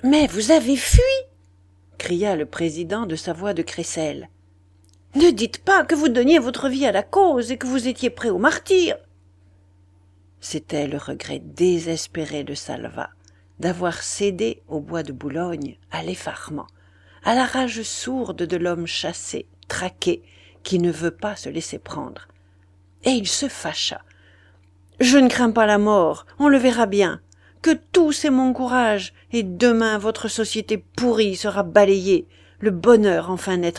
« Mais vous avez fui !» cria le président de sa voix de crécelle. « Ne dites pas que vous donniez votre vie à la cause et que vous étiez prêt au martyre !» C'était le regret désespéré de Salvat d'avoir cédé au bois de Boulogne à l'effarement, à la rage sourde de l'homme chassé, traqué, qui ne veut pas se laisser prendre. Et il se fâcha. « Je ne crains pas la mort, on le verra bien. Que tout c'est mon courage, et demain votre société pourrie sera balayée, le bonheur enfin naîtra. »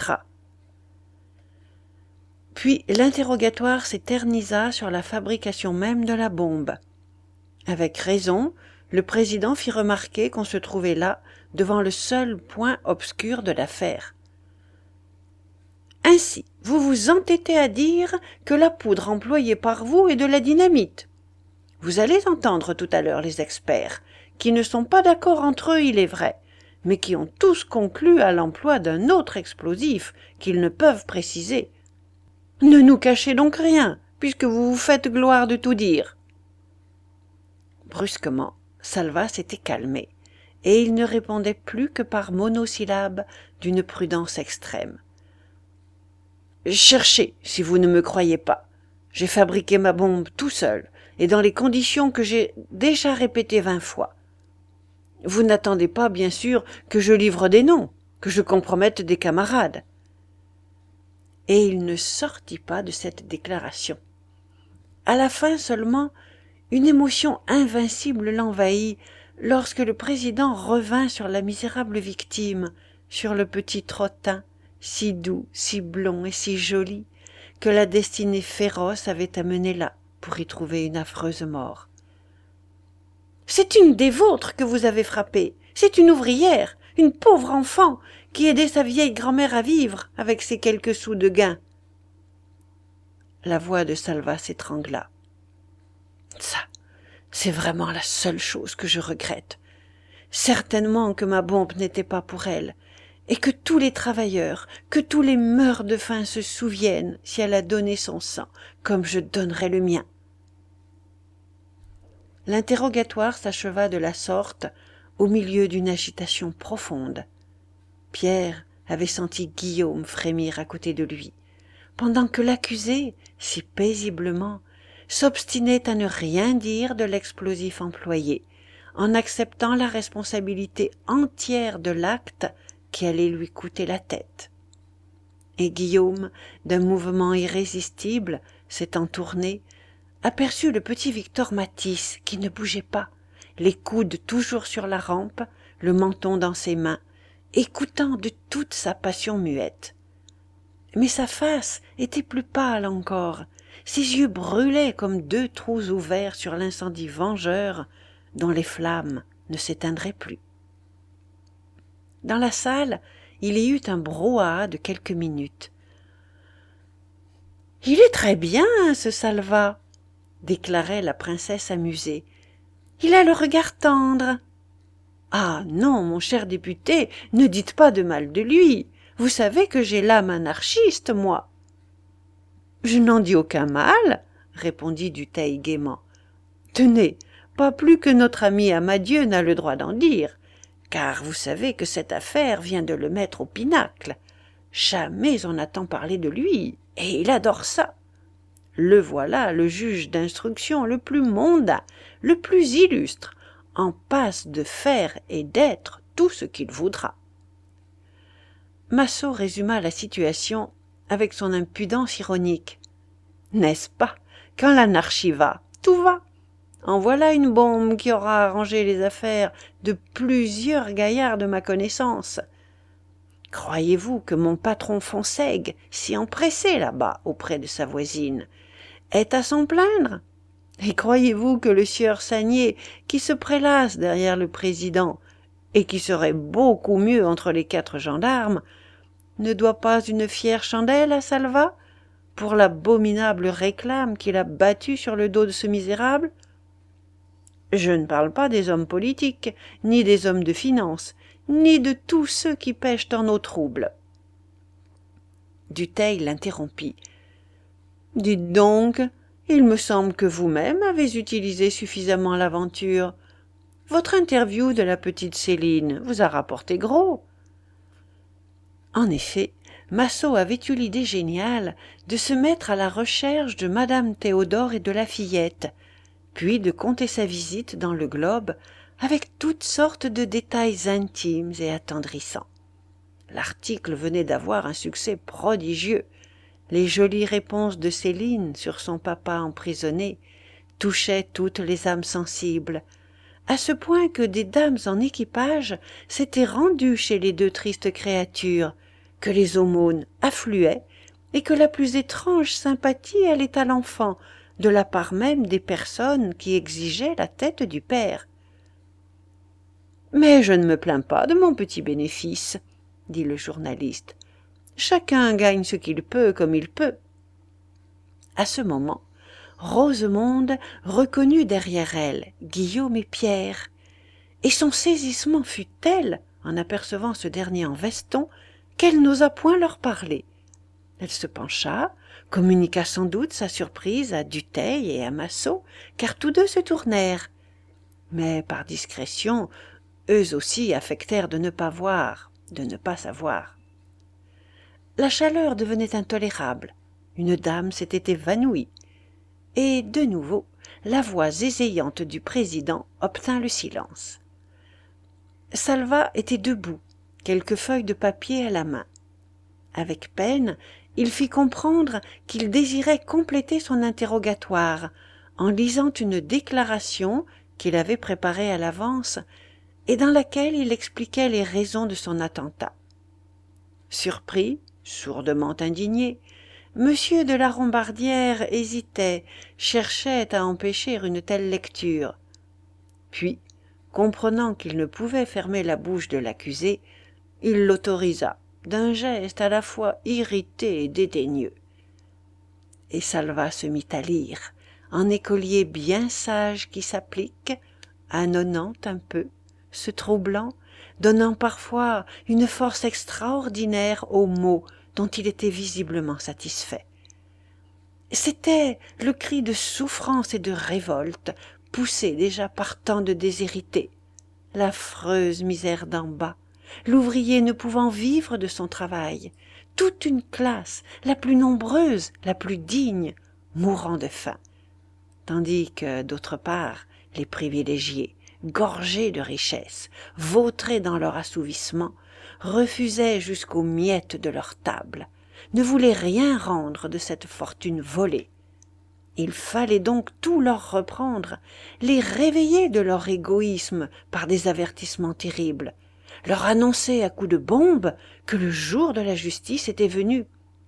Puis l'interrogatoire s'éternisa sur la fabrication même de la bombe. Avec raison, le président fit remarquer qu'on se trouvait là, devant le seul point obscur de l'affaire. « Ainsi, vous vous entêtez à dire que la poudre employée par vous est de la dynamite. Vous allez entendre tout à l'heure les experts, qui ne sont pas d'accord entre eux, il est vrai, mais qui ont tous conclu à l'emploi d'un autre explosif qu'ils ne peuvent préciser. Ne nous cachez donc rien, puisque vous vous faites gloire de tout dire. » Brusquement, Salvat s'était calmé, et il ne répondait plus que par monosyllabes d'une prudence extrême. « Cherchez, si vous ne me croyez pas. J'ai fabriqué ma bombe tout seul, et dans les conditions que j'ai déjà répétées 20 fois. Vous n'attendez pas, bien sûr, que je livre des noms, que je compromette des camarades. » Et il ne sortit pas de cette déclaration. À la fin seulement, une émotion invincible l'envahit lorsque le président revint sur la misérable victime, sur le petit trottin, si doux, si blond et si joli, que la destinée féroce avait amené là pour y trouver une affreuse mort. « C'est une des vôtres que vous avez frappée, c'est une ouvrière, une pauvre enfant, qui aidait sa vieille grand-mère à vivre avec ses quelques sous de gain. » La voix de Salvat s'étrangla. « Ça, c'est vraiment la seule chose que je regrette. Certainement que ma bombe n'était pas pour elle, et que tous les travailleurs, que tous les meurt-de-faim se souviennent si elle a donné son sang, comme je donnerais le mien. » L'interrogatoire s'acheva de la sorte, au milieu d'une agitation profonde. Pierre avait senti Guillaume frémir à côté de lui, pendant que l'accusé, si paisiblement, s'obstinait à ne rien dire de l'explosif employé, en acceptant la responsabilité entière de l'acte qui allait lui coûter la tête. Et Guillaume, d'un mouvement irrésistible, s'étant tourné, aperçut le petit Victor Matisse qui ne bougeait pas, les coudes toujours sur la rampe, le menton dans ses mains, écoutant de toute sa passion muette. Mais sa face était plus pâle encore, ses yeux brûlaient comme deux trous ouverts sur l'incendie vengeur dont les flammes ne s'éteindraient plus. Dans la salle, il y eut un brouhaha de quelques minutes. « Il est très bien, ce Salvat !» déclarait la princesse amusée. « Il a le regard tendre. »« Ah non, mon cher député, ne dites pas de mal de lui. Vous savez que j'ai l'âme anarchiste, moi. »« Je n'en dis aucun mal, » répondit Dutheil gaiement. « Tenez, pas plus que notre ami Amadieu n'a le droit d'en dire, car vous savez que cette affaire vient de le mettre au pinacle. Jamais on n'entend parler de lui, et il adore ça. Le voilà, le juge d'instruction le plus mondain, le plus illustre, en passe de faire et d'être tout ce qu'il voudra. » Massot résuma la situation avec son impudence ironique. « N'est-ce pas, quand l'anarchie va, tout va. En voilà une bombe qui aura arrangé les affaires de plusieurs gaillards de ma connaissance. Croyez-vous que mon patron Fonsègue, si empressé là-bas auprès de sa voisine, est à s'en plaindre? Et croyez-vous que le sieur Sagnier, qui se prélasse derrière le président, et qui serait beaucoup mieux entre les 4 gendarmes, ne doit pas une fière chandelle à Salvat pour l'abominable réclame qu'il a battue sur le dos de ce misérable? Je ne parle pas des hommes politiques, ni des hommes de finance, ni de tous ceux qui pêchent en eau trouble. » Dutheil l'interrompit. « Dites donc, il me semble que vous-même avez utilisé suffisamment l'aventure. votre interview de la petite Céline vous a rapporté gros. » En effet, Massot avait eu l'idée géniale de se mettre à la recherche de madame Théodore et de la fillette, puis de conter sa visite dans le Globe avec toutes sortes de détails intimes et attendrissants. L'article venait d'avoir un succès prodigieux. Les jolies réponses de Céline sur son papa emprisonné touchaient toutes les âmes sensibles, à ce point que des dames en équipage s'étaient rendues chez les deux tristes créatures, que les aumônes affluaient et que la plus étrange sympathie allait à l'enfant, de la part même des personnes qui exigeaient la tête du père. « Mais je ne me plains pas de mon petit bénéfice, » dit le journaliste. « Chacun gagne ce qu'il peut comme il peut. » À ce moment, Rosemonde reconnut derrière elle Guillaume et Pierre, et son saisissement fut tel, en apercevant ce dernier en veston, qu'elle n'osa point leur parler. Elle se pencha, communiqua sans doute sa surprise à Dutheil et à Massot, car tous deux se tournèrent. Mais par discrétion, eux aussi affectèrent de ne pas voir, de ne pas savoir. La chaleur devenait intolérable. Une dame s'était évanouie. Et, de nouveau, la voix zézayante du président obtint le silence. Salvat était debout, quelques feuilles de papier à la main. Avec peine, il fit comprendre qu'il désirait compléter son interrogatoire en lisant une déclaration qu'il avait préparée à l'avance et dans laquelle il expliquait les raisons de son attentat. Surpris, sourdement indigné, Monsieur de la Rombardière hésitait, cherchait à empêcher une telle lecture. Puis, comprenant qu'il ne pouvait fermer la bouche de l'accusé, il l'autorisa, d'un geste à la fois irrité et dédaigneux. Et Salvat se mit à lire, en écolier bien sage qui s'applique, ânonnant un peu, se troublant, donnant parfois une force extraordinaire aux mots dont il était visiblement satisfait. C'était le cri de souffrance et de révolte, poussé déjà par tant de déshérités, l'affreuse misère d'en bas, l'ouvrier ne pouvant vivre de son travail, toute une classe, la plus nombreuse, la plus digne, mourant de faim, tandis que, d'autre part, les privilégiés, gorgés de richesses, vautrés dans leur assouvissement, refusaient jusqu'aux miettes de leur table, ne voulaient rien rendre de cette fortune volée. Il fallait donc tout leur reprendre, les réveiller de leur égoïsme par des avertissements terribles, leur annoncer à coups de bombe que le jour de la justice était venu.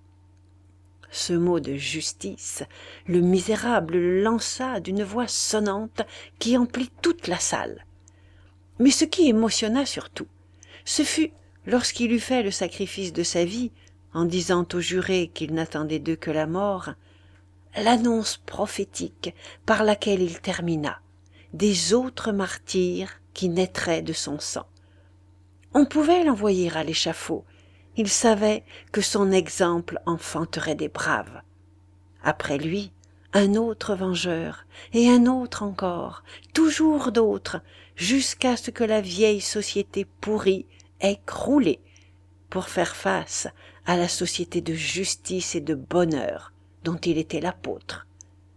Ce mot de justice, le misérable le lança d'une voix sonnante qui emplit toute la salle. Mais ce qui émotionna surtout, ce fut, lorsqu'il eut fait le sacrifice de sa vie, en disant aux jurés qu'il n'attendait d'eux que la mort, l'annonce prophétique par laquelle il termina, des autres martyrs qui naîtraient de son sang. On pouvait l'envoyer à l'échafaud, il savait que son exemple enfanterait des braves. Après lui, un autre vengeur, et un autre encore, toujours d'autres, jusqu'à ce que la vieille société pourrie ait croulé pour faire face à la société de justice et de bonheur dont il était l'apôtre.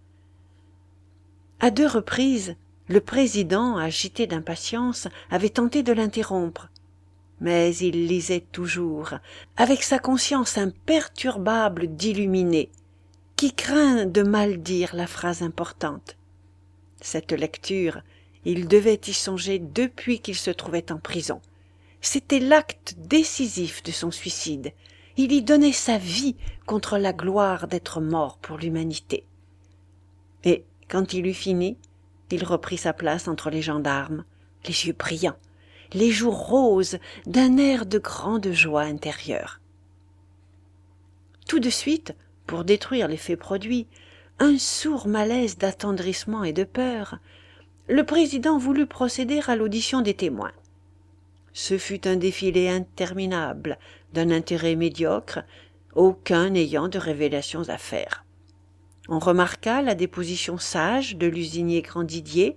À 2 reprises, le président, agité d'impatience, avait tenté de l'interrompre, mais il lisait toujours, avec sa conscience imperturbable d'illuminé, qui craint de mal dire la phrase importante. Cette lecture, il devait y songer depuis qu'il se trouvait en prison. C'était l'acte décisif de son suicide. Il y donnait sa vie contre la gloire d'être mort pour l'humanité. Et, quand il eut fini, il reprit sa place entre les gendarmes, les yeux brillants, les joues roses d'un air de grande joie intérieure. Tout de suite, pour détruire l'effet produit, un sourd malaise d'attendrissement et de peur, le président voulut procéder à l'audition des témoins. Ce fut un défilé interminable, d'un intérêt médiocre, aucun n'ayant de révélations à faire. On remarqua la déposition sage de l'usinier Grandidier,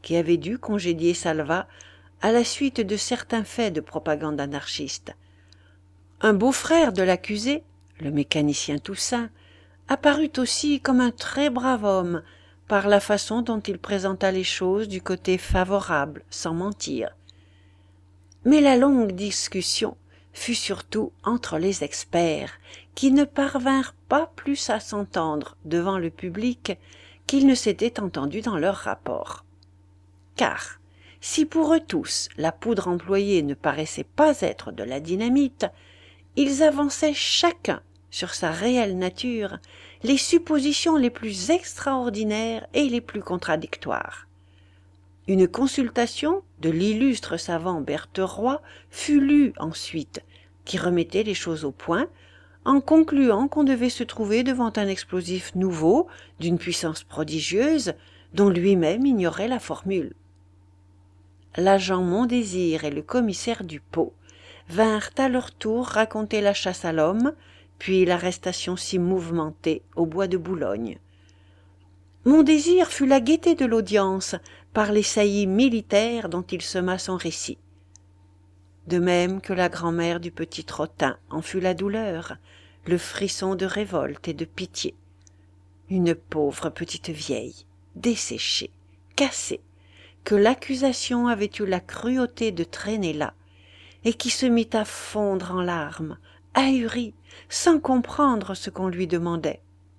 qui avait dû congédier Salva à la suite de certains faits de propagande anarchiste. Un beau-frère de l'accusé, le mécanicien Toussaint, apparut aussi comme un très brave homme par la façon dont il présenta les choses du côté favorable, sans mentir. Mais la longue discussion fut surtout entre les experts, qui ne parvinrent pas plus à s'entendre devant le public qu'ils ne s'étaient entendus dans leur rapport. Car, si pour eux tous la poudre employée ne paraissait pas être de la dynamite, ils avançaient chacun, sur sa réelle nature, les suppositions les plus extraordinaires et les plus contradictoires. Une consultation de l'illustre savant Bertheroy fut lue ensuite, qui remettait les choses au point, en concluant qu'on devait se trouver devant un explosif nouveau, d'une puissance prodigieuse, dont lui-même ignorait la formule. L'agent Mondésir et le commissaire Dupot vinrent à leur tour raconter la chasse à l'homme, puis l'arrestation si mouvementée au bois de Boulogne. Mondésir fut la gaieté de l'audience par les saillies militaires dont il sema son récit. De même que la grand-mère du petit Trottin en fut la douleur, le frisson de révolte et de pitié. Une pauvre petite vieille, desséchée, cassée, que l'accusation avait eu la cruauté de traîner là, et qui se mit à fondre en larmes, ahurie, sans comprendre ce qu'on lui demandait.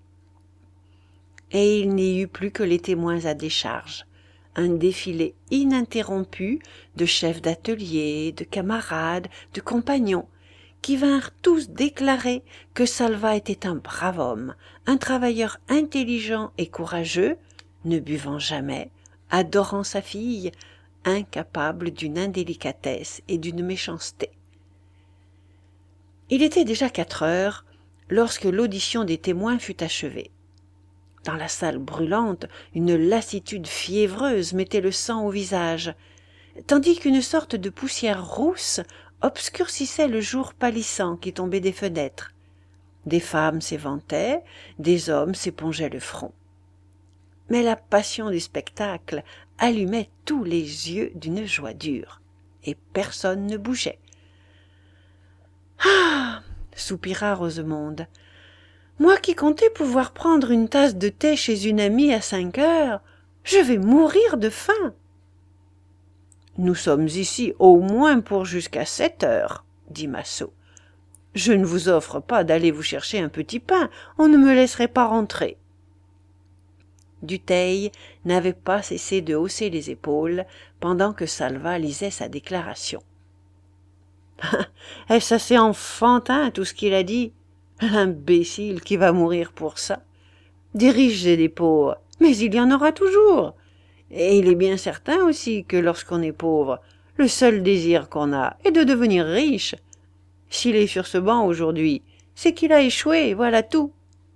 Et il n'y eut plus que les témoins à décharge, un défilé ininterrompu de chefs d'atelier, de camarades, de compagnons, qui vinrent tous déclarer que Salva était un brave homme, un travailleur intelligent et courageux, ne buvant jamais, adorant sa fille, incapable d'une indélicatesse et d'une méchanceté. Il était déjà 4 heures lorsque l'audition des témoins fut achevée. Dans la salle brûlante, une lassitude fiévreuse mettait le sang au visage, tandis qu'une sorte de poussière rousse obscurcissait le jour pâlissant qui tombait des fenêtres. Des femmes s'éventaient, des hommes s'épongeaient le front. Mais la passion du spectacle allumait tous les yeux d'une joie dure, et personne ne bougeait. « Ah !» soupira Rosemonde. « Moi qui comptais pouvoir prendre une tasse de thé chez une amie à 5 heures, je vais mourir de faim. »« Nous sommes ici au moins pour jusqu'à 7 heures, » dit Massot. « Je ne vous offre pas d'aller vous chercher un petit pain, on ne me laisserait pas rentrer. » Dutheil n'avait pas cessé de hausser les épaules pendant que Salva lisait sa déclaration. « Est-ce assez enfantin tout ce qu'il a dit ? L'imbécile qui va mourir pour ça. Diriger des pauvres, mais il y en aura toujours. Et il est bien certain aussi que lorsqu'on est pauvre, le seul désir qu'on a est de devenir riche. S'il est sur ce banc aujourd'hui, c'est qu'il a échoué, voilà tout. »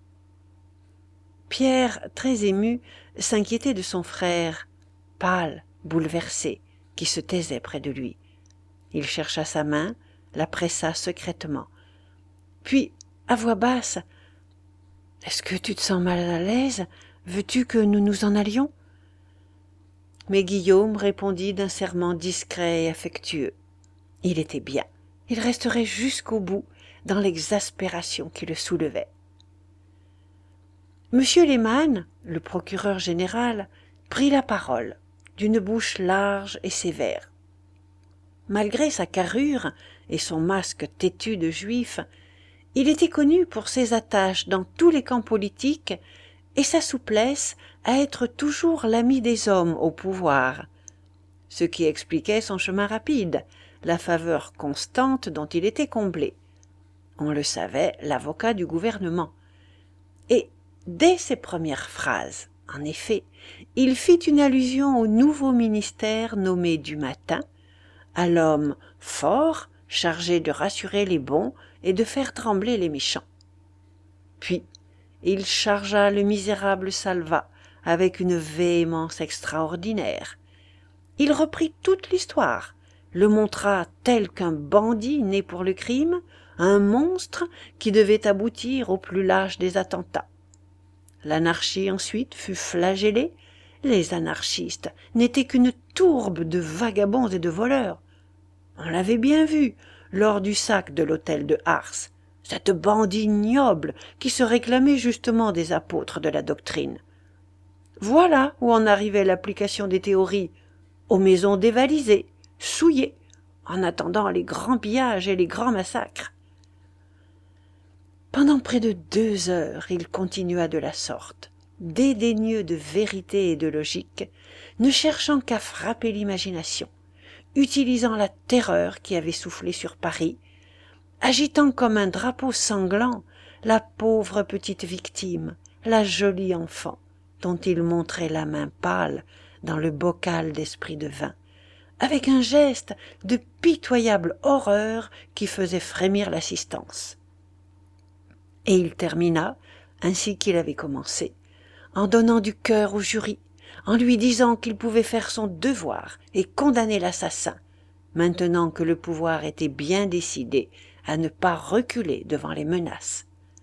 Pierre, très ému, s'inquiétait de son frère, pâle, bouleversé, qui se taisait près de lui. Il chercha sa main, la pressa secrètement. Puis, à voix basse, « Est-ce que tu te sens mal à l'aise ? Veux-tu que nous nous en allions ?» Mais Guillaume répondit d'un serment discret et affectueux. Il était bien, il resterait jusqu'au bout dans l'exaspération qui le soulevait. Monsieur Lehmann, le procureur général, prit la parole, d'une bouche large et sévère. Malgré sa carrure et son masque têtu de juif, il était connu pour ses attaches dans tous les camps politiques et sa souplesse à être toujours l'ami des hommes au pouvoir, ce qui expliquait son chemin rapide, la faveur constante dont il était comblé. On le savait, l'avocat du gouvernement. Et dès ses premières phrases, en effet, il fit une allusion au nouveau ministère nommé du matin, à l'homme fort chargé de rassurer les bons et de faire trembler les méchants. Puis, il chargea le misérable Salva avec une véhémence extraordinaire. Il reprit toute l'histoire, le montra tel qu'un bandit né pour le crime, un monstre qui devait aboutir au plus lâche des attentats. L'anarchie ensuite fut flagellée, Les anarchistes n'étaient qu'une tourbe de vagabonds et de voleurs. On l'avait bien vu lors du sac de l'hôtel de Ars, cette bande ignoble qui se réclamait justement des apôtres de la doctrine. Voilà où en arrivait l'application des théories, aux maisons dévalisées, souillées, en attendant les grands pillages et les grands massacres. Pendant près de 2 heures, il continua de la sorte, dédaigneux de vérité et de logique, ne cherchant qu'à frapper l'imagination, utilisant la terreur qui avait soufflé sur Paris, agitant comme un drapeau sanglant la pauvre petite victime, la jolie enfant, dont il montrait la main pâle dans le bocal d'esprit de vin, avec un geste de pitoyable horreur qui faisait frémir l'assistance. Et il termina, ainsi qu'il avait commencé, en donnant du cœur au jury, en lui disant qu'il pouvait faire son devoir et condamner l'assassin, maintenant que le pouvoir était bien décidé à ne pas reculer devant les menaces.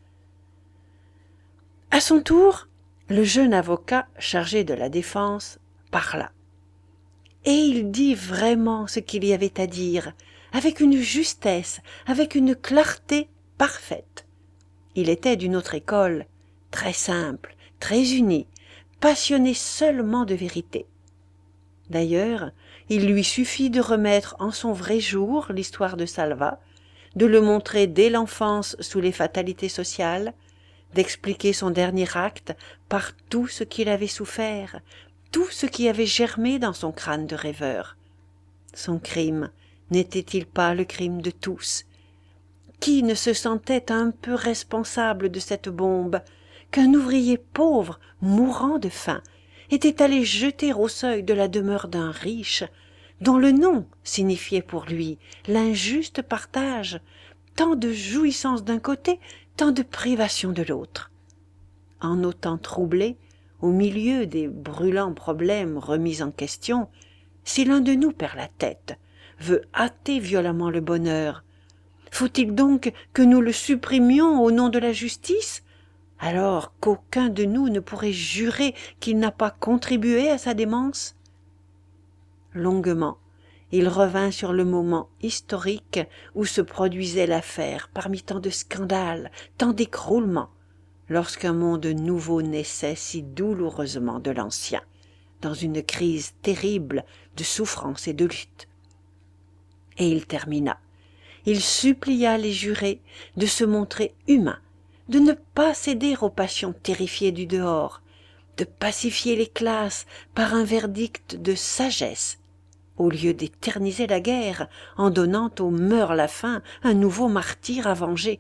À son tour, le jeune avocat chargé de la défense parla. Et il dit vraiment ce qu'il y avait à dire, avec une justesse, avec une clarté parfaite. Il était d'une autre école, très simple, très uni, passionné seulement de vérité. D'ailleurs, il lui suffit de remettre en son vrai jour l'histoire de Salvat, de le montrer dès l'enfance sous les fatalités sociales, d'expliquer son dernier acte par tout ce qu'il avait souffert, tout ce qui avait germé dans son crâne de rêveur. Son crime n'était-il pas le crime de tous? Qui ne se sentait un peu responsable de cette bombe qu'un ouvrier pauvre, mourant de faim, était allé jeter au seuil de la demeure d'un riche, dont le nom signifiait pour lui l'injuste partage, tant de jouissances d'un côté, tant de privations de l'autre. En autant troublé, au milieu des brûlants problèmes remis en question, si l'un de nous perd la tête, veut hâter violemment le bonheur, faut-il donc que nous le supprimions au nom de la justice, alors qu'aucun de nous ne pourrait jurer qu'il n'a pas contribué à sa démence? Longuement, il revint sur le moment historique où se produisait l'affaire parmi tant de scandales, tant d'écroulements, lorsqu'un monde nouveau naissait si douloureusement de l'ancien, dans une crise terrible de souffrance et de lutte. Et il termina. Il supplia les jurés de se montrer humains, de ne pas céder aux passions terrifiées du dehors, de pacifier les classes par un verdict de sagesse, au lieu d'éterniser la guerre en donnant aux meurt-la-faim un nouveau martyr à venger.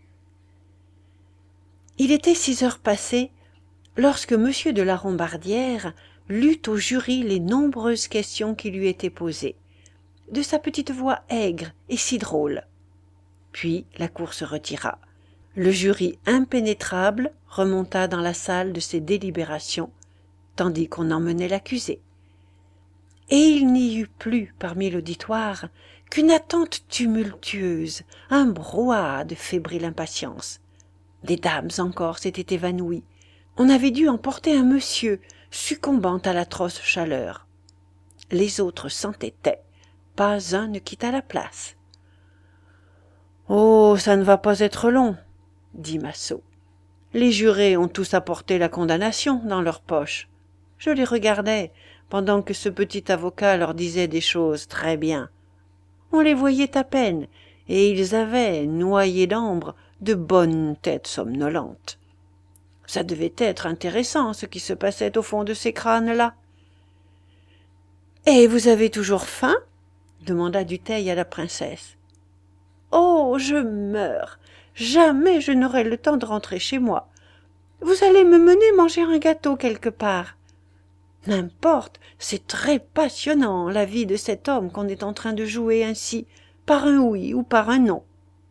Il était 6 heures passées lorsque M. de la Rombardière lut au jury les nombreuses questions qui lui étaient posées, de sa petite voix aigre et si drôle. Puis la cour se retira. Le jury impénétrable remonta dans la salle de ses délibérations, tandis qu'on emmenait l'accusé. Et il n'y eut plus parmi l'auditoire qu'une attente tumultueuse, un brouhaha de fébrile impatience. Des dames encore s'étaient évanouies. On avait dû emporter un monsieur, succombant à l'atroce chaleur. Les autres s'entêtaient. Pas un ne quitta la place. « Oh, ça ne va pas être long, » dit Massot. « Les jurés ont tous apporté la condamnation dans leur poche. Je les regardais pendant que ce petit avocat leur disait des choses très bien. On les voyait à peine, et ils avaient, noyés d'ambre, de bonnes têtes somnolentes. Ça devait être intéressant ce qui se passait au fond de ces crânes-là. « Et vous avez toujours faim ?» demanda Dutheil à la princesse. « Oh, je meurs! Jamais je n'aurai le temps de rentrer chez moi. Vous allez me mener manger un gâteau quelque part. N'importe, c'est très passionnant la vie de cet homme qu'on est en train de jouer ainsi, par un oui ou par un non. »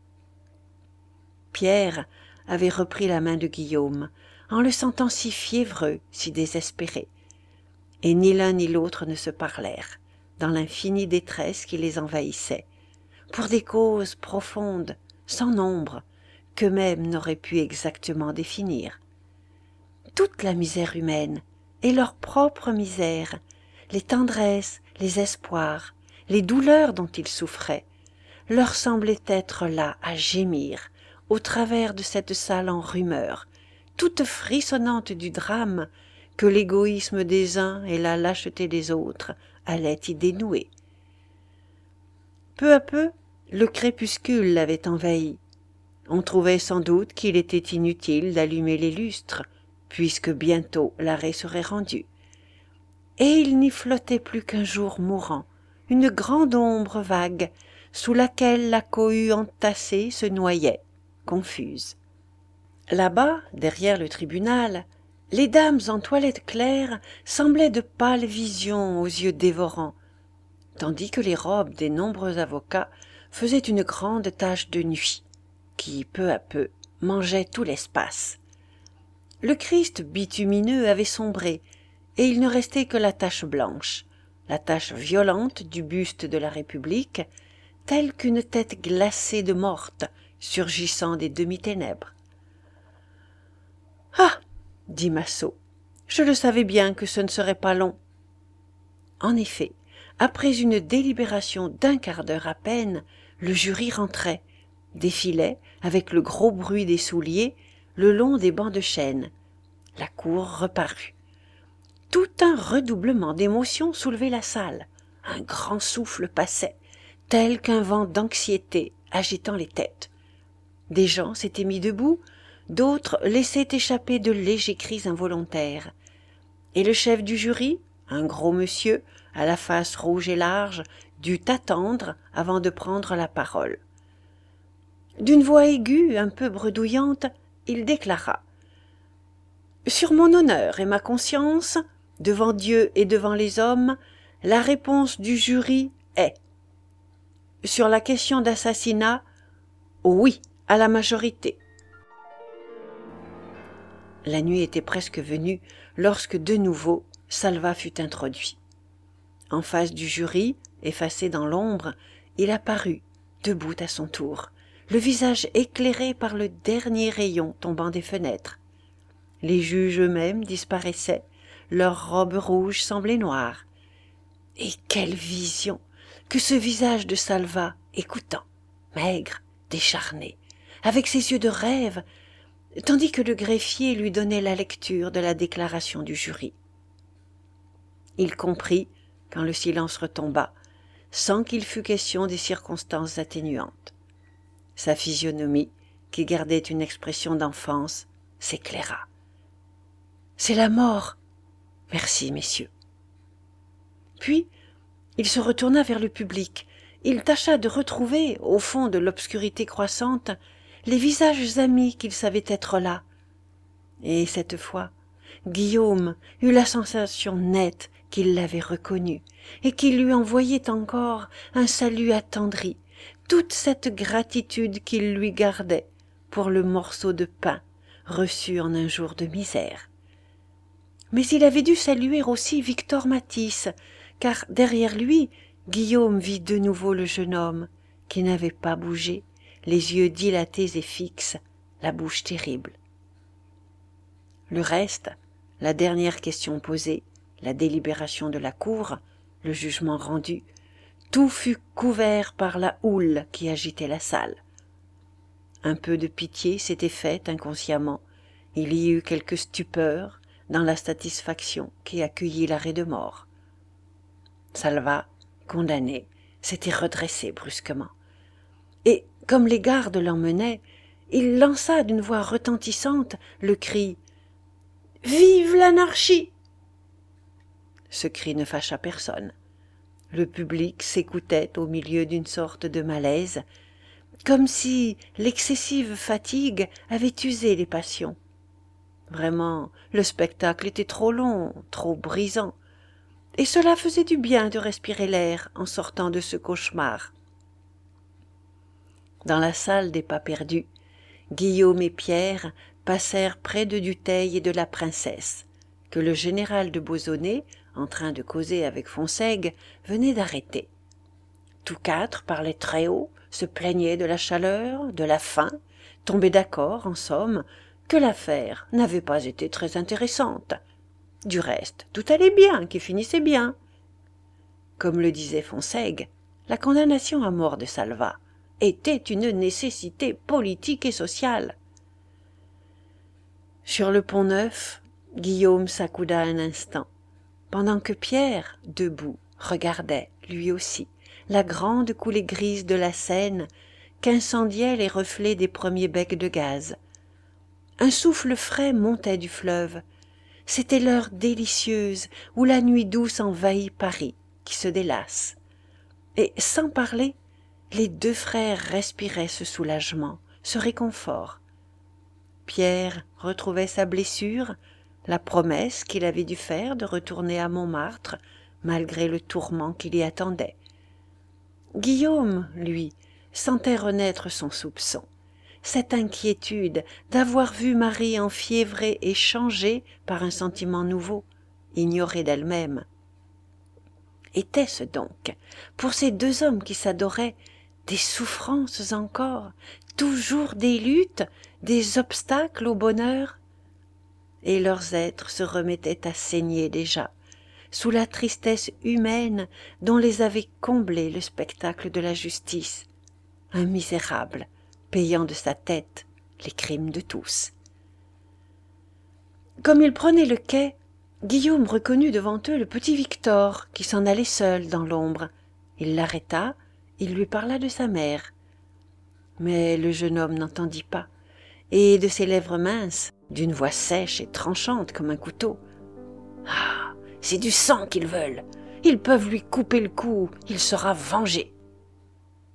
Pierre avait repris la main de Guillaume, en le sentant si fiévreux, si désespéré. Et ni l'un ni l'autre ne se parlèrent, dans l'infinie détresse qui les envahissait, pour des causes profondes, sans nombre, qu'eux-mêmes n'auraient pu exactement définir. Toute la misère humaine et leur propre misère, les tendresses, les espoirs, les douleurs dont ils souffraient, leur semblaient être là à gémir au travers de cette salle en rumeur, toute frissonnante du drame que l'égoïsme des uns et la lâcheté des autres allaient y dénouer. Peu à peu, le crépuscule l'avait envahi. On trouvait sans doute qu'il était inutile d'allumer les lustres, puisque bientôt l'arrêt serait rendu. Et il n'y flottait plus qu'un jour mourant, une grande ombre vague, sous laquelle la cohue entassée se noyait, confuse. Là-bas, derrière le tribunal, les dames en toilette claire semblaient de pâles visions aux yeux dévorants, tandis que les robes des nombreux avocats faisaient une grande tache de nuit, qui, peu à peu, mangeait tout l'espace. Le Christ bitumineux avait sombré, et il ne restait que la tache blanche, la tache violente du buste de la République, telle qu'une tête glacée de morte surgissant des demi-ténèbres. « Ah !» dit Massot, « je le savais bien que ce ne serait pas long. » En effet, après une délibération d'un quart d'heure à peine, le jury rentrait, défilait, avec le gros bruit des souliers, le long des bancs de chêne. La cour reparut. Tout un redoublement d'émotion soulevait la salle. Un grand souffle passait, tel qu'un vent d'anxiété agitant les têtes. Des gens s'étaient mis debout, d'autres laissaient échapper de légers cris involontaires. Et le chef du jury, un gros monsieur, à la face rouge et large, dut attendre avant de prendre la parole. D'une voix aiguë, un peu bredouillante, il déclara « Sur mon honneur et ma conscience, devant Dieu et devant les hommes, la réponse du jury est sur la question d'assassinat, oui, à la majorité. » La nuit était presque venue lorsque de nouveau Salvat fut introduit. En face du jury, effacé dans l'ombre, il apparut, debout à son tour, le visage éclairé par le dernier rayon tombant des fenêtres. Les juges eux-mêmes disparaissaient, leurs robes rouges semblaient noires. Et quelle vision que ce visage de Salvat, écoutant, maigre, décharné, avec ses yeux de rêve, tandis que le greffier lui donnait la lecture de la déclaration du jury. Il comprit, quand le silence retomba, sans qu'il fût question des circonstances atténuantes. Sa physionomie, qui gardait une expression d'enfance, s'éclaira. « C'est la mort. Merci, messieurs. » Puis, il se retourna vers le public. Il tâcha de retrouver, au fond de l'obscurité croissante, les visages amis qu'il savait être là. Et cette fois, Guillaume eut la sensation nette qu'il l'avait reconnu et qu'il lui envoyait encore un salut attendri, toute cette gratitude qu'il lui gardait pour le morceau de pain reçu en un jour de misère. Mais il avait dû saluer aussi Victor Matisse, car derrière lui, Guillaume vit de nouveau le jeune homme qui n'avait pas bougé, les yeux dilatés et fixes, la bouche terrible. Le reste, la dernière question posée, la délibération de la cour, le jugement rendu, tout fut couvert par la houle qui agitait la salle. Un peu de pitié s'était faite inconsciemment, il y eut quelque stupeur dans la satisfaction qui accueillit l'arrêt de mort. Salvat, condamné, s'était redressé brusquement. Et, comme les gardes l'emmenaient, il lança d'une voix retentissante le cri « Vive l'anarchie !» Ce cri ne fâcha personne. Le public s'écoutait au milieu d'une sorte de malaise, comme si l'excessive fatigue avait usé les passions. Vraiment, le spectacle était trop long, trop brisant, et cela faisait du bien de respirer l'air en sortant de ce cauchemar. Dans la salle des pas perdus, Guillaume et Pierre passèrent près de Dutheil et de la princesse, que le général de Bauzonnet, en train de causer avec Fonsègue, venait d'arrêter. Tous quatre parlaient très haut, se plaignaient de la chaleur, de la faim, tombaient d'accord, en somme, que l'affaire n'avait pas été très intéressante. Du reste, tout allait bien, qui finissait bien. Comme le disait Fonsègue, la condamnation à mort de Salvat était une nécessité politique et sociale. Sur le Pont-Neuf, Guillaume s'accouda un instant, pendant que Pierre, debout, regardait, lui aussi, la grande coulée grise de la Seine qu'incendiaient les reflets des premiers becs de gaz. Un souffle frais montait du fleuve. C'était l'heure délicieuse où la nuit douce envahit Paris, qui se délasse. Et sans parler, les deux frères respiraient ce soulagement, ce réconfort. Pierre retrouvait sa blessure, la promesse qu'il avait dû faire de retourner à Montmartre, malgré le tourment qui l'y attendait. Guillaume, lui, sentait renaître son soupçon, cette inquiétude d'avoir vu Marie enfiévrée et changée par un sentiment nouveau, ignoré d'elle-même. Était-ce donc, pour ces deux hommes qui s'adoraient, des souffrances encore, toujours des luttes, des obstacles au bonheur? Et leurs êtres se remettaient à saigner déjà, sous la tristesse humaine dont les avait comblés le spectacle de la justice, un misérable payant de sa tête les crimes de tous. Comme ils prenaient le quai, Guillaume reconnut devant eux le petit Victor qui s'en allait seul dans l'ombre. Il l'arrêta, il lui parla de sa mère. Mais le jeune homme n'entendit pas, et de ses lèvres minces, d'une voix sèche et tranchante comme un couteau, « Ah, c'est du sang qu'ils veulent. Ils peuvent lui couper le cou, il sera vengé. »